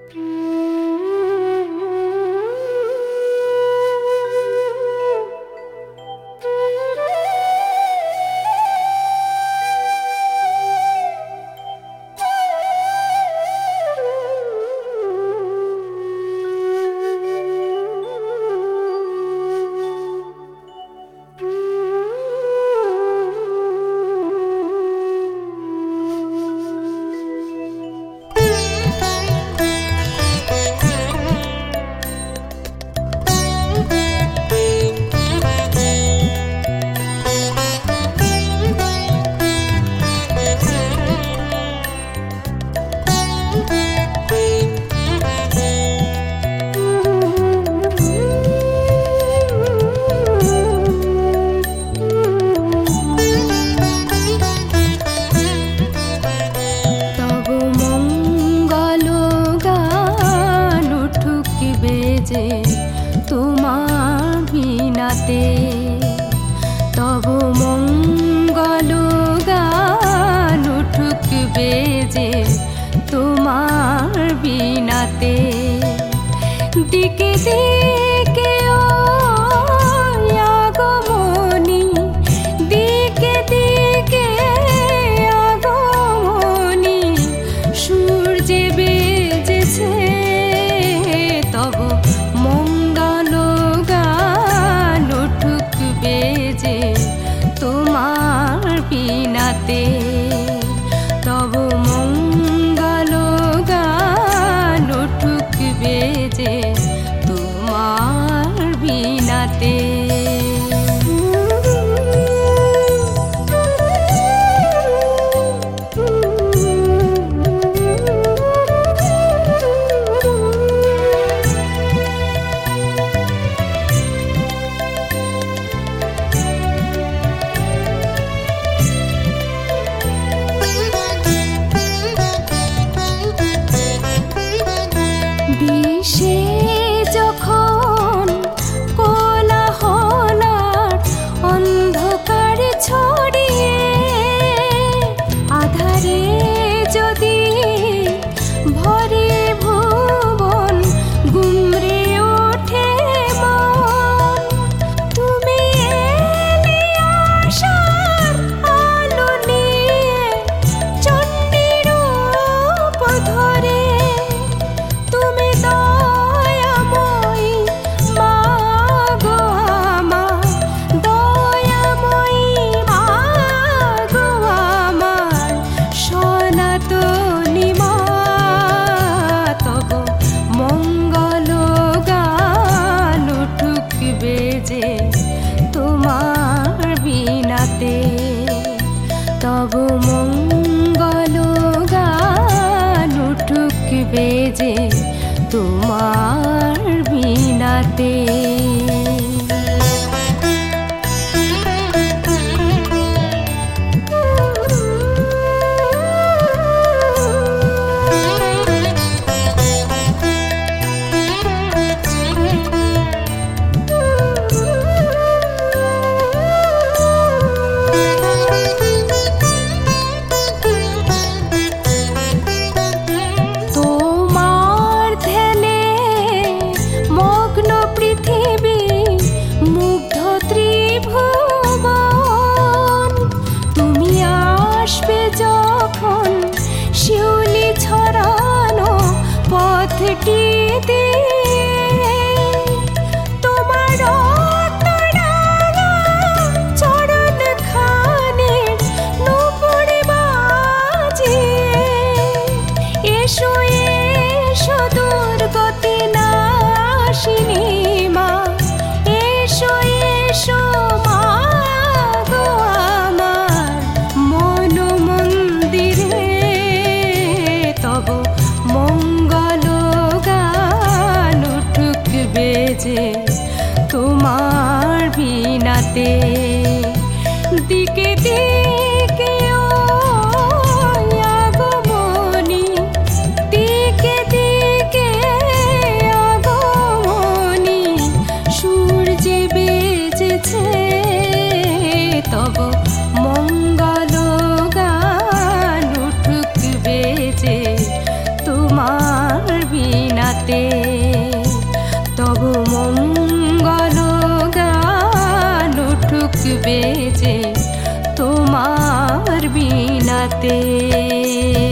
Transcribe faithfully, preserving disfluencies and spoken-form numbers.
তব মঙ্গল গান উঠুকবে যে তোমার বিনাতে। দিকে দিকে ও আগমনী, দিকে দিকে আগমনী, সূর্যে বেজেছে তব মঙ্গল গান উঠুকবে যে তোমার বিনাতে। তব মঙ্গল গান উঠুকবে যে তোমার বিনাতে। বিষে যখন কোলাহলার অন্ধকার ছড়িয়ে, আধারে যদি ভরে ভুবন গুমরে ওঠে মন, তুমি এলে আশার আলো নিয়ে চণ্ডীর রূপ ধরে। তুমি দয়াময়ী মা গো আমার, দয়াময়ী মা গো আমার সনাতনী মা। তব মঙ্গল গান উঠুকবে যে তোমার বিনাতে। তব মঙ্গল গান উঠুকবে যে তোমার বিনাতে। তোমার ধ্যানে মগ্ন পৃথিবী তোমার বিনাতে।